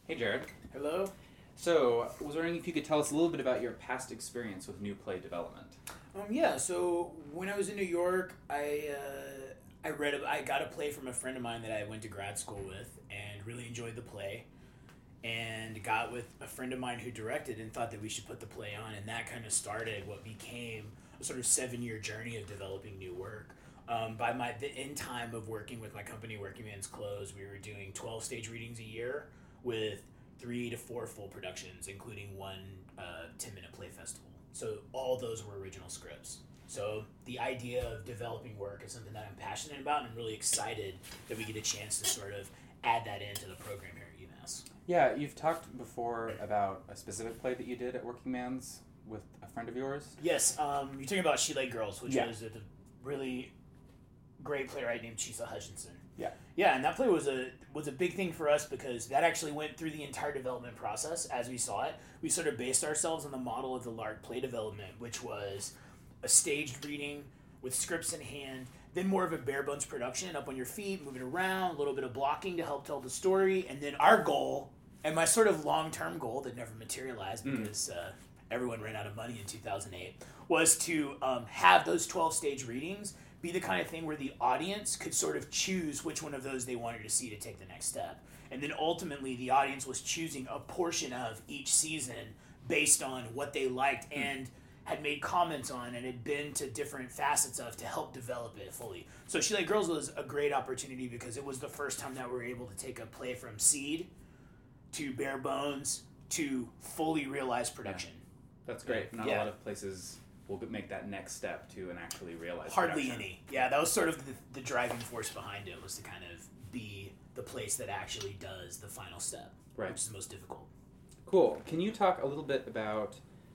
Hey, Jared. Hello. So, I was wondering if you could tell us a little bit about your past experience with new play development. So when I was in New York, I got a play from a friend of mine that I went to grad school with, and really enjoyed the play, and got with a friend of mine who directed and thought that we should put the play on, and that kind of started what became a sort of 7-year journey of developing new work. By the end time of working with my company, Working Man's Clothes, we were doing 12 stage readings a year with 3 to 4 full productions, including one 10-minute play festival. So all those were original scripts. So the idea of developing work is something that I'm passionate about, and I'm really excited that we get a chance to sort of add that into the program here at UMass. Yeah, you've talked before about a specific play that you did at Working Man's with a friend of yours. Yes, you're talking about She Lake Girls, which Yeah. was a really great playwright named Chisa Hutchinson. Yeah. Yeah, and that play was a big thing for us because that actually went through the entire development process as we saw it. We sort of based ourselves on the model of the LARC play development, which was a staged reading with scripts in hand, then more of a bare bones production, up on your feet, moving around, a little bit of blocking to help tell the story, and then our goal, and my sort of long-term goal that never materialized because everyone ran out of money in 2008, was to have those 12 stage readings be the kind of thing where the audience could sort of choose which one of those they wanted to see to take the next step. And then ultimately the audience was choosing a portion of each season based on what they liked and had made comments on and had been to different facets of to help develop it fully. So She Lake Girls was a great opportunity because it was the first time that we were able to take a play from seed to bare bones to fully realized production. That's great. Not a lot of places will make that next step to an actually realized Hardly production. any. Yeah, that was sort of the driving force behind it, was to kind of be the place that actually does the final step, Right. which is the most difficult. Cool. Can you talk a little bit about,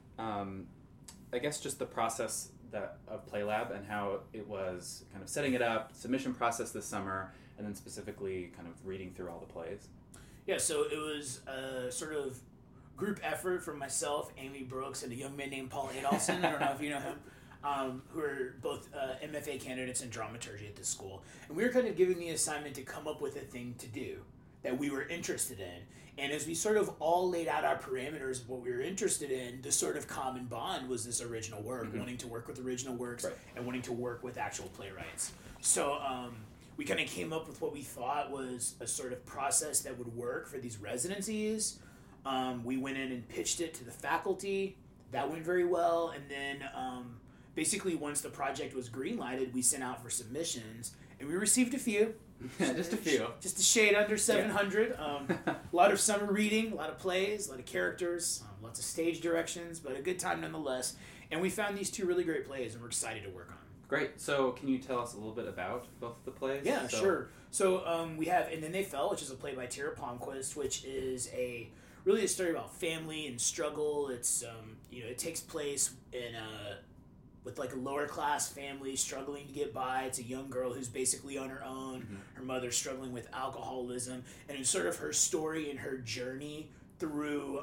I guess, just the process of PlayLab and how it was kind of setting it up, submission process this summer, and then specifically kind of reading through all the plays? Yeah, so it was a sort of group effort from myself, Amy Brooks, and a young man named Paul Adolfson. I don't know if you know him, who are both MFA candidates in dramaturgy at this school. And we were kind of given the assignment to come up with a thing to do that we were interested in. And as we sort of all laid out our parameters of what we were interested in, the sort of common bond was this original work, wanting to work with original works and wanting to work with actual playwrights. So we kind of came up with what we thought was a sort of process that would work for these residencies. We went in and pitched it to the faculty. That went very well. And then basically once the project was green-lighted, we sent out for submissions. And we received a few. Just a few. Just a shade under 700. A lot of summer reading, a lot of plays, a lot of characters, lots of stage directions, but a good time nonetheless. And we found these 2 really great plays, and we're excited to work on them. Great. So can you tell us a little bit about both of the plays? Yeah, sure. So we have And Then They Fell, which is a play by Tara Palmquist, which is really a story about family and struggle. It's it takes place in with like a lower class family struggling to get by. It's a young girl who's basically on her own. Her mother's struggling with alcoholism, and it's sort of her story and her journey through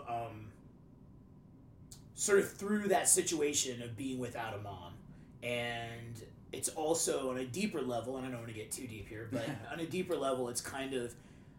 through that situation of being without a mom. And it's also on a deeper level, and I don't want to get too deep here, but on a deeper level, it's kind of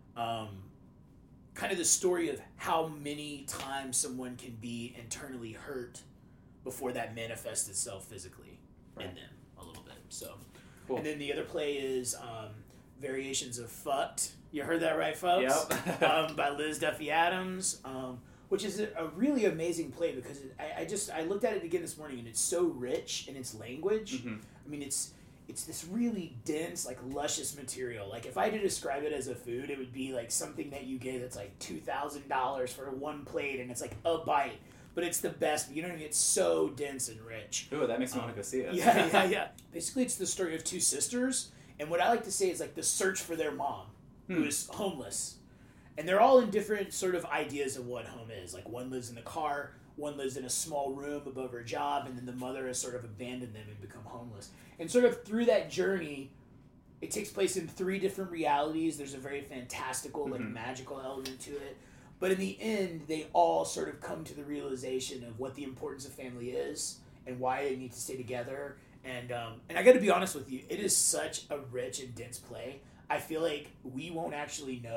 the story of how many times someone can be internally hurt before that manifests itself physically in them a little bit. So, cool. And then the other play is Variations of Fucked. You heard that right, folks? Yep. By Liz Duffy Adams, which is a really amazing play because I looked at it again this morning, and it's so rich in its language. I mean, it's this really dense, like luscious material. Like if I had to describe it as a food, it would be like something that you get that's like $2,000 for one plate, and it's like a bite. But it's the best. You know what I mean? It's so dense and rich. Ooh, that makes me want to go see it. Yeah. Basically, it's the story of 2 sisters, and what I like to say is like the search for their mom, who is homeless. And they're all in different sort of ideas of what home is. Like one lives in the car, one lives in a small room above her job, and then the mother has sort of abandoned them and become homeless. And sort of through that journey, it takes place in 3 different realities. There's a very fantastical, like magical element to it. But in the end, they all sort of come to the realization of what the importance of family is and why they need to stay together. And I got to be honest with you, it is such a rich and dense play. I feel like we won't actually know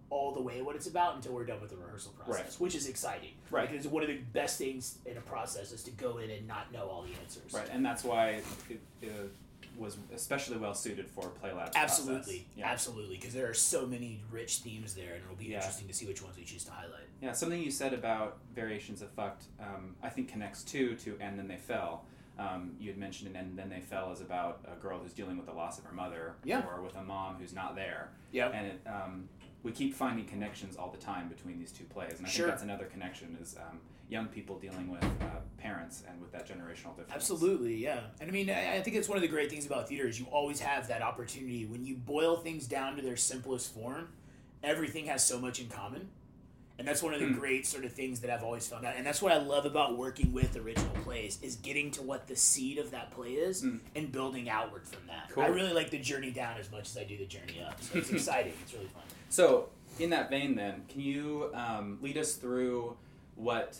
all the way what it's about until we're done with the rehearsal process, Right. which is exciting. Right. Because one of the best things in a process is to go in and not know all the answers. Right, and that's why it was especially well suited for PlayLab's Absolutely, process. Yeah. absolutely, because there are so many rich themes there, and it'll be interesting to see which ones we choose to highlight. Yeah, something you said about variations of fucked, I think connects to And Then They Fell. You had mentioned And Then They Fell is about a girl who's dealing with the loss of her mother, or with a mom who's not there. Yeah, and it, we keep finding connections all the time between these two plays, and I think that's another connection is young people dealing with parents and with that generational difference. Absolutely, yeah. And I mean, I think it's one of the great things about theater is you always have that opportunity when you boil things down to their simplest form. Everything has so much in common, and that's one of the great sort of things that I've always found out. And that's what I love about working with original plays is getting to what the seed of that play is and building outward from that. Cool. I really like the journey down as much as I do the journey up. So it's exciting. It's really fun. So, in that vein, then, can you lead us through what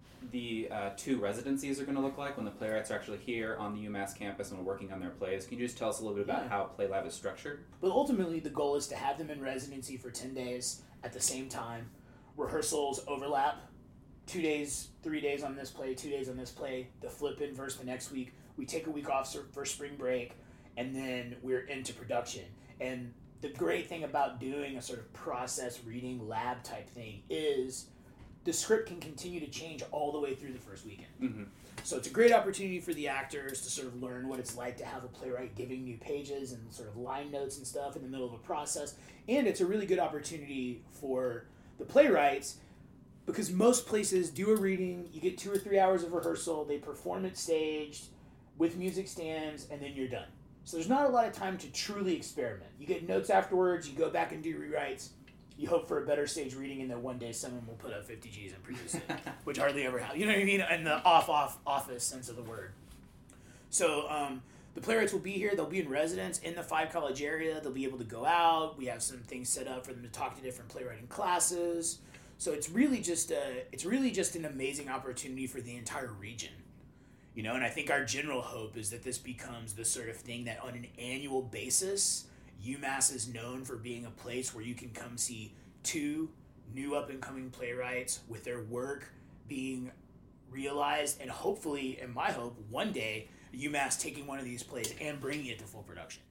the 2 residencies are going to look like when the playwrights are actually here on the UMass campus and we're working on their plays? Can you just tell us a little bit about how PlayLab is structured? But ultimately, the goal is to have them in residency for 10 days at the same time. Rehearsals overlap. 2 days, 3 days on this play, 2 days on this play. The flip in versus the next week. We take a week off for spring break, and then we're into production. And the great thing about doing a sort of process reading lab type thing is the script can continue to change all the way through the first weekend. Mm-hmm. So it's a great opportunity for the actors to sort of learn what it's like to have a playwright giving new pages and sort of line notes and stuff in the middle of a process. And it's a really good opportunity for the playwrights because most places do a reading, you get 2 or 3 hours of rehearsal, they perform it staged with music stands, and then you're done. So there's not a lot of time to truly experiment. You get notes afterwards, you go back and do rewrites, you hope for a better stage reading, and then one day someone will put up 50 G's and produce it, which hardly ever happens. You know what I mean? In the office sense of the word. So the playwrights will be here. They'll be in residence in the 5 College area. They'll be able to go out. We have some things set up for them to talk to different playwriting classes. So it's really just an amazing opportunity for the entire region. You know, and I think our general hope is that this becomes the sort of thing that on an annual basis, UMass is known for being a place where you can come see 2 new up-and-coming playwrights with their work being realized, and hopefully, in my hope, one day, UMass taking one of these plays and bringing it to full production.